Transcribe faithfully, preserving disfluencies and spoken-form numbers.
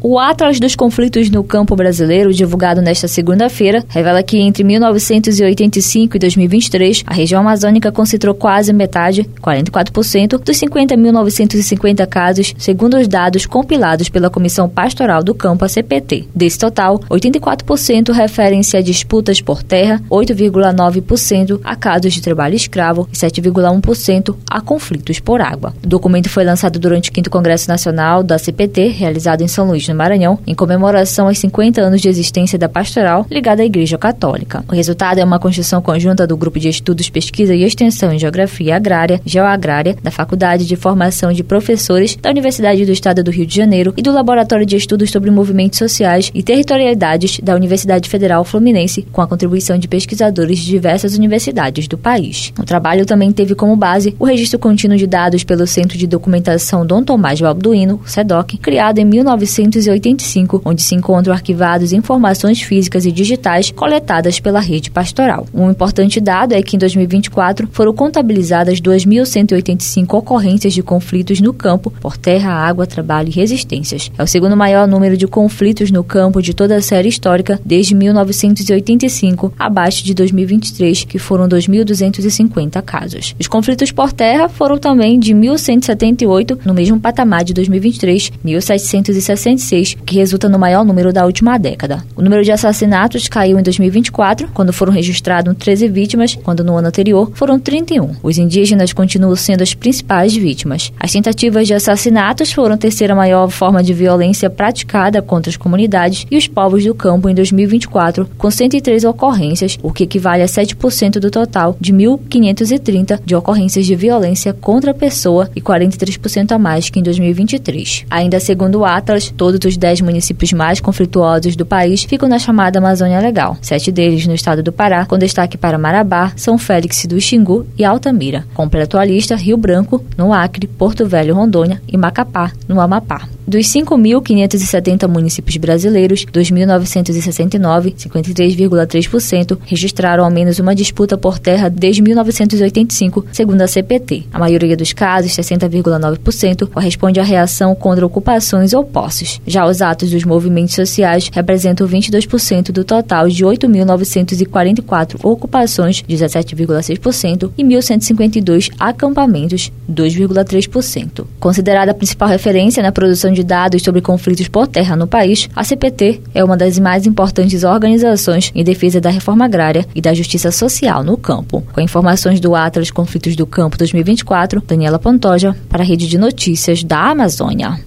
O Atlas dos Conflitos no Campo Brasileiro, divulgado nesta segunda-feira, revela que entre mil novecentos e oitenta e cinco e dois mil e vinte e três, a região amazônica concentrou quase metade, quarenta e quatro por cento, dos cinquenta mil novecentos e cinquenta casos, segundo os dados compilados pela Comissão Pastoral do Campo, a C P T. Desse total, oitenta e quatro por cento referem-se a disputas por terra, oito vírgula nove por cento a casos de trabalho escravo e sete vírgula um por cento a conflitos por água. O documento foi lançado durante o quinto Congresso Nacional da C P T, realizado em São Luís, no Maranhão, em comemoração aos cinquenta anos de existência da pastoral ligada à Igreja Católica. O resultado é uma construção conjunta do Grupo de Estudos, Pesquisa e Extensão em Geografia Agrária, Geoagrária, da Faculdade de Formação de Professores da Universidade do Estado do Rio de Janeiro e do Laboratório de Estudos sobre Movimentos Sociais e Territorialidades da Universidade Federal Fluminense, com a contribuição de pesquisadores de diversas universidades do país. O trabalho também teve como base o registro contínuo de dados pelo Centro de Documentação Dom Tomás Balduino, SEDOC, criado em mil novecentos e oitenta e cinco, onde se encontram arquivados informações físicas e digitais coletadas pela rede pastoral. Um importante dado é que em dois mil e vinte e quatro foram contabilizadas duas mil cento e oitenta e cinco ocorrências de conflitos no campo por terra, água, trabalho e resistências. É o segundo maior número de conflitos no campo de toda a série histórica desde mil novecentos e oitenta e cinco, abaixo de dois mil e vinte e três, que foram dois mil duzentos e cinquenta casos. Os conflitos por terra foram também de mil cento e setenta e oito, no mesmo patamar de dois mil e vinte e três, mil setecentos e sessenta e seis, que resulta no maior número da última década. O número de assassinatos caiu em dois mil e vinte e quatro, quando foram registradas treze vítimas, quando no ano anterior foram trinta e um. Os indígenas continuam sendo as principais vítimas. As tentativas de assassinatos foram a terceira maior forma de violência praticada contra as comunidades e os povos do campo em dois mil e vinte e quatro, com cento e três ocorrências, o que equivale a sete por cento do total de mil quinhentos e trinta de ocorrências de violência contra a pessoa e quarenta e três por cento a mais que em dois mil e vinte e três. Ainda segundo o Atlas, todos os dez municípios mais conflituosos do país ficam na chamada Amazônia Legal, sete deles no estado do Pará, com destaque para Marabá, São Félix do Xingu e Altamira. Completa a lista Rio Branco, no Acre, Porto Velho, Rondônia e Macapá, no Amapá. Dos cinco mil quinhentos e setenta municípios brasileiros, dois mil novecentos e sessenta e nove, cinquenta e três vírgula três por cento, registraram ao menos uma disputa por terra desde mil novecentos e oitenta e cinco, segundo a C P T. A maioria dos casos, sessenta vírgula nove por cento, corresponde à reação contra ocupações ou posses. Já os atos dos movimentos sociais representam vinte e dois por cento do total de oito mil novecentos e quarenta e quatro ocupações, dezessete vírgula seis por cento, e mil cento e cinquenta e dois acampamentos, dois vírgula três por cento. Considerada a principal referência na produção de dados sobre conflitos por terra no país, a C P T é uma das mais importantes organizações em defesa da reforma agrária e da justiça social no campo. Com informações do Atlas Conflitos do Campo dois mil e vinte e quatro, Daniela Pantoja, para a Rede de Notícias da Amazônia.